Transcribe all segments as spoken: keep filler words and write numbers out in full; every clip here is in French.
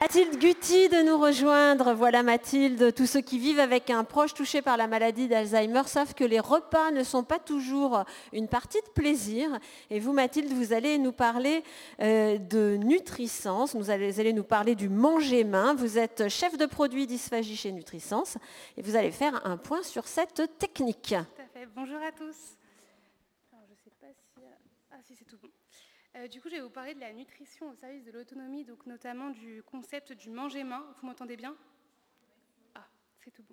Mathilde Guti de nous rejoindre. Voilà Mathilde, tous ceux qui vivent avec un proche touché par la maladie d'Alzheimer savent que les repas ne sont pas toujours une partie de plaisir. Et vous Mathilde, vous allez nous parler euh, de Nutrisens, vous allez, vous allez nous parler du manger main. Vous êtes chef de produit dysphagie chez Nutrisens et vous allez faire un point sur cette technique. Tout à fait. Bonjour à tous. Alors, je sais pas si... Ah si, c'est tout bon. Euh, du coup, je vais vous parler de la nutrition au service de l'autonomie, donc notamment du concept du manger main. Vous m'entendez bien? Ah, c'est tout bon.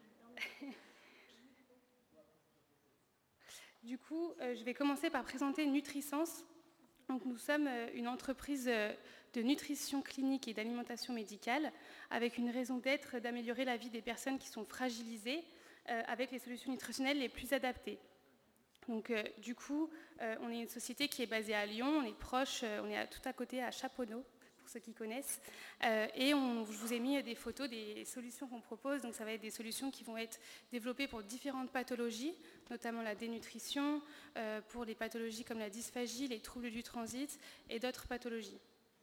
Du coup, euh, je vais commencer par présenter Nutrisens. Donc, nous sommes euh, une entreprise euh, de nutrition clinique et d'alimentation médicale avec une raison d'être d'améliorer la vie des personnes qui sont fragilisées euh, avec les solutions nutritionnelles les plus adaptées. Donc, euh, du coup, euh, on est une société qui est basée à Lyon, on est proche, euh, on est à, tout à côté à Chaponneau, pour ceux qui connaissent, euh, et on, je vous ai mis des photos des solutions qu'on propose. Donc, ça va être des solutions qui vont être développées pour différentes pathologies, notamment la dénutrition, euh, pour les pathologies comme la dysphagie, les troubles du transit et d'autres pathologies.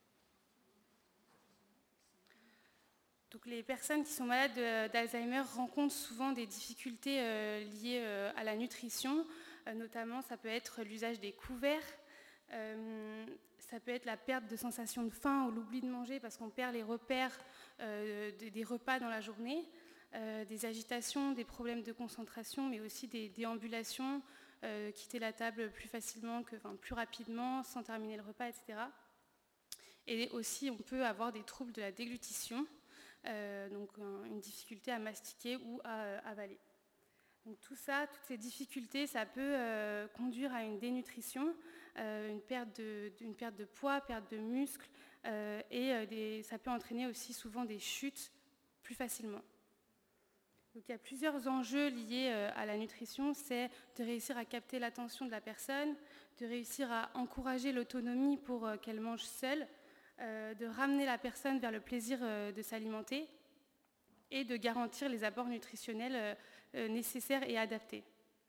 Donc, les personnes qui sont malades d'Alzheimer rencontrent souvent des difficultés euh, liées euh, à la nutrition. Euh, notamment, ça peut être l'usage des couverts, euh, ça peut être la perte de sensation de faim ou l'oubli de manger parce qu'on perd les repères euh, des, des repas dans la journée, euh, des agitations, des problèmes de concentration, mais aussi des déambulations, euh, quitter la table plus facilement, que, enfin, plus rapidement, sans terminer le repas, et cetera. Et aussi, on peut avoir des troubles de la déglutition, euh, donc un, une difficulté à mastiquer ou à euh, avaler. Donc tout ça, toutes ces difficultés, ça peut euh, conduire à une dénutrition, euh, une, perte de, une perte de poids, perte de muscles, euh, et euh, des, ça peut entraîner aussi souvent des chutes plus facilement. Donc il y a plusieurs enjeux liés euh, à la nutrition, c'est de réussir à capter l'attention de la personne, de réussir à encourager l'autonomie pour euh, qu'elle mange seule, euh, de ramener la personne vers le plaisir euh, de s'alimenter, et de garantir les apports nutritionnels euh, euh, nécessaires et adaptés.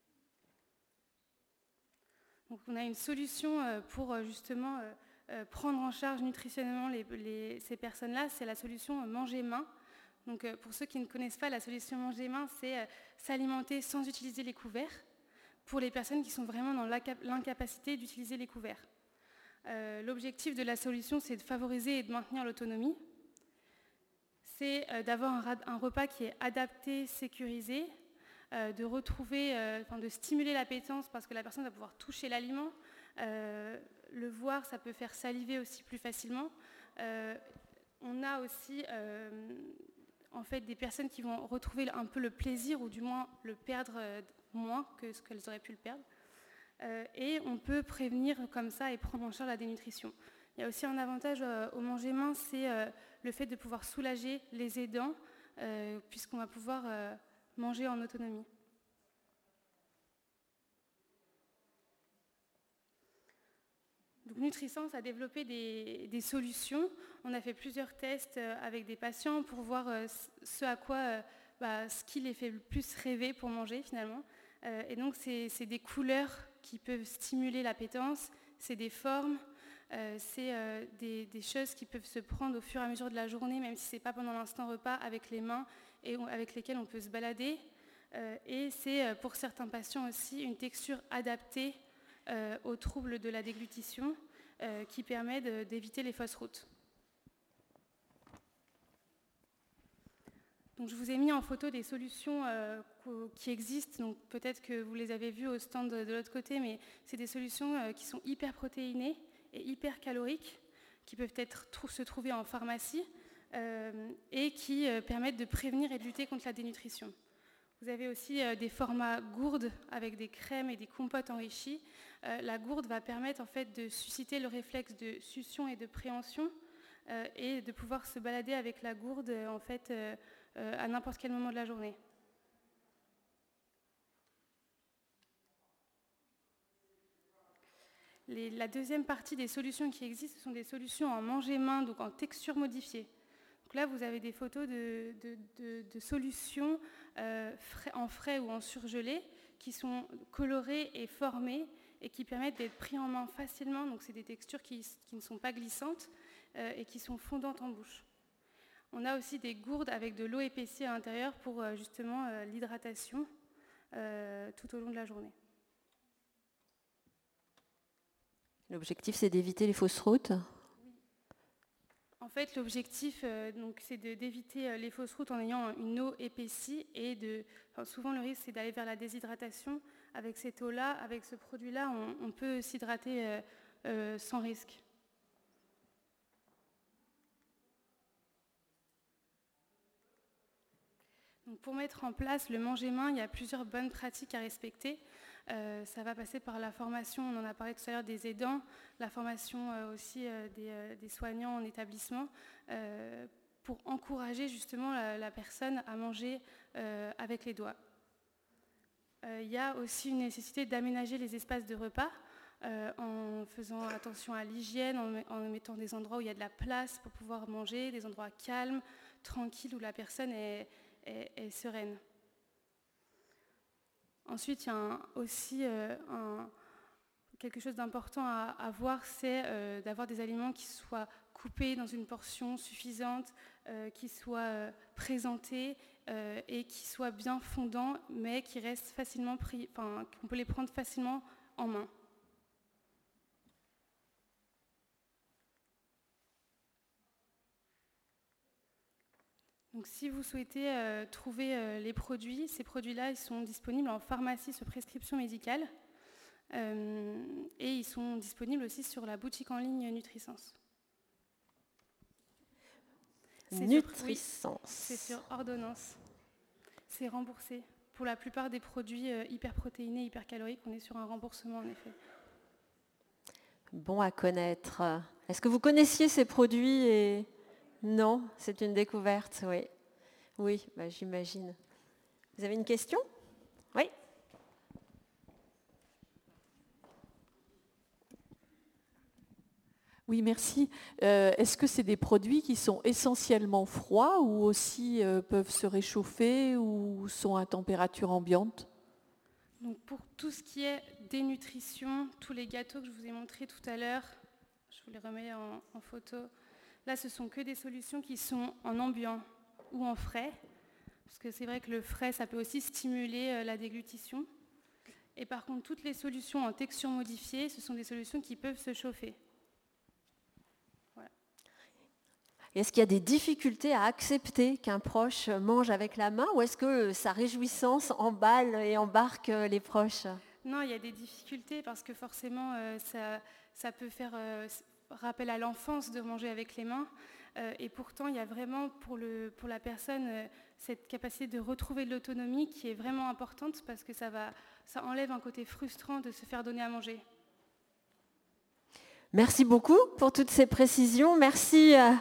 Donc on a une solution euh, pour euh, justement euh, euh, prendre en charge nutritionnellement les, les, ces personnes-là, c'est la solution euh, manger main. Donc euh, pour ceux qui ne connaissent pas, la solution manger main, c'est euh, s'alimenter sans utiliser les couverts pour les personnes qui sont vraiment dans l'incapacité d'utiliser les couverts. Euh, l'objectif de la solution, c'est de favoriser et de maintenir l'autonomie. C'est euh, d'avoir un, un repas qui est adapté, sécurisé, euh, de retrouver, euh, enfin, de stimuler l'appétence parce que la personne va pouvoir toucher l'aliment, euh, le voir, ça peut faire saliver aussi plus facilement. Euh, on a aussi euh, en fait des personnes qui vont retrouver un peu le plaisir ou du moins le perdre euh, moins que ce qu'elles auraient pu le perdre. Euh, et on peut prévenir comme ça et prendre en charge la dénutrition. Il y a aussi un avantage euh, au manger main, c'est euh, le fait de pouvoir soulager les aidants, euh, puisqu'on va pouvoir euh, manger en autonomie. Donc, Nutrisens a développé des, des solutions. On a fait plusieurs tests euh, avec des patients pour voir euh, ce à quoi, euh, bah, ce qui les fait le plus rêver pour manger finalement. Euh, et donc, c'est, c'est des couleurs qui peuvent stimuler l'appétence, c'est des formes. Euh, c'est euh, des, des choses qui peuvent se prendre au fur et à mesure de la journée, même si ce n'est pas pendant l'instant repas, avec les mains et on, avec lesquelles on peut se balader. Euh, et c'est euh, pour certains patients aussi une texture adaptée euh, aux troubles de la déglutition euh, qui permet de, d'éviter les fausses routes. Donc, je vous ai mis en photo des solutions euh, qui existent. Donc, peut-être que vous les avez vues au stand de, de l'autre côté, mais c'est des solutions euh, qui sont hyper protéinées et hyper caloriques, qui peuvent être, se trouver en pharmacie euh, et qui euh, permettent de prévenir et de lutter contre la dénutrition. Vous avez aussi euh, des formats gourdes avec des crèmes et des compotes enrichies. Euh, la gourde va permettre en fait de susciter le réflexe de succion et de préhension euh, et de pouvoir se balader avec la gourde euh, en fait euh, euh, à n'importe quel moment de la journée. Les, la deuxième partie des solutions qui existent, ce sont des solutions en manger main, donc en texture modifiée. Donc là, vous avez des photos de, de, de, de solutions euh, frais, en frais ou en surgelé qui sont colorées et formées et qui permettent d'être pris en main facilement. Donc c'est des textures qui, qui ne sont pas glissantes euh, et qui sont fondantes en bouche. On a aussi des gourdes avec de l'eau épaissie à l'intérieur pour euh, justement euh, l'hydratation euh, tout au long de la journée. L'objectif, c'est d'éviter les fausses routes. En fait, l'objectif, euh, donc, c'est de, d'éviter euh, les fausses routes en ayant une eau épaissie et de, enfin, souvent le risque, c'est d'aller vers la déshydratation. Avec cette eau-là, avec ce produit-là, on, on peut s'hydrater euh, euh, sans risque. Donc, pour mettre en place le manger-main, il y a plusieurs bonnes pratiques à respecter. Euh, ça va passer par la formation, on en a parlé tout à l'heure, des aidants, la formation euh, aussi euh, des, euh, des soignants en établissement, euh, pour encourager justement la, la personne à manger euh, avec les doigts. Euh, il y a aussi une nécessité d'aménager les espaces de repas euh, en faisant attention à l'hygiène, en, en mettant des endroits où il y a de la place pour pouvoir manger, des endroits calmes, tranquilles, où la personne est, est, est sereine. Ensuite, il y a un, aussi euh, un, quelque chose d'important à, à voir, c'est euh, d'avoir des aliments qui soient coupés dans une portion suffisante, euh, qui soient euh, présentés euh, et qui soient bien fondants, mais qui restent facilement pris, enfin, qu'on peut les prendre facilement en main. Donc, si vous souhaitez euh, trouver euh, les produits, ces produits-là, ils sont disponibles en pharmacie sur prescription médicale euh, et ils sont disponibles aussi sur la boutique en ligne NutriSense. C'est NutriSense. Oui, c'est sur ordonnance. C'est remboursé. Pour la plupart des produits euh, hyperprotéinés, hypercaloriques, on est sur un remboursement en effet. Bon à connaître. Est-ce que vous connaissiez ces produits et... Non, c'est une découverte, oui. Oui, bah, j'imagine. Vous avez une question ? Oui. Oui, merci. Euh, est-ce que c'est des produits qui sont essentiellement froids ou aussi euh, peuvent se réchauffer ou sont à température ambiante ? Donc pour tout ce qui est dénutrition, tous les gâteaux que je vous ai montrés tout à l'heure, je vous les remets en, en photo. Là, ce sont que des solutions qui sont en ambiant ou en frais, parce que c'est vrai que le frais, ça peut aussi stimuler euh, la déglutition. Et par contre, toutes les solutions en texture modifiée, ce sont des solutions qui peuvent se chauffer. Voilà. Est-ce qu'il y a des difficultés à accepter qu'un proche mange avec la main ou est-ce que sa réjouissance emballe et embarque les proches ? Non, il y a des difficultés parce que forcément, euh, ça, ça peut faire euh, rappel à l'enfance de manger avec les mains. Euh, et pourtant, il y a vraiment pour, le, pour la personne euh, cette capacité de retrouver de l'autonomie qui est vraiment importante parce que ça, va, ça enlève un côté frustrant de se faire donner à manger. Merci beaucoup pour toutes ces précisions. Merci. Euh...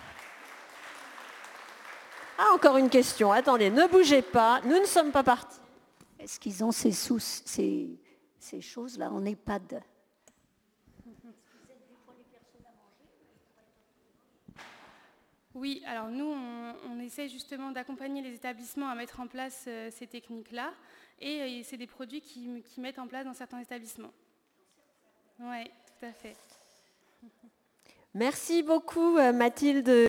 Ah, encore une question. Attendez, ne bougez pas. Nous ne sommes pas partis. Est-ce qu'ils ont ces, sous, ces, ces choses-là en EHPAD ? Oui, alors nous, on, on essaie justement d'accompagner les établissements à mettre en place euh, ces techniques-là. Et euh, c'est des produits qui, qui mettent en place dans certains établissements. Oui, tout à fait. Merci beaucoup, Mathilde.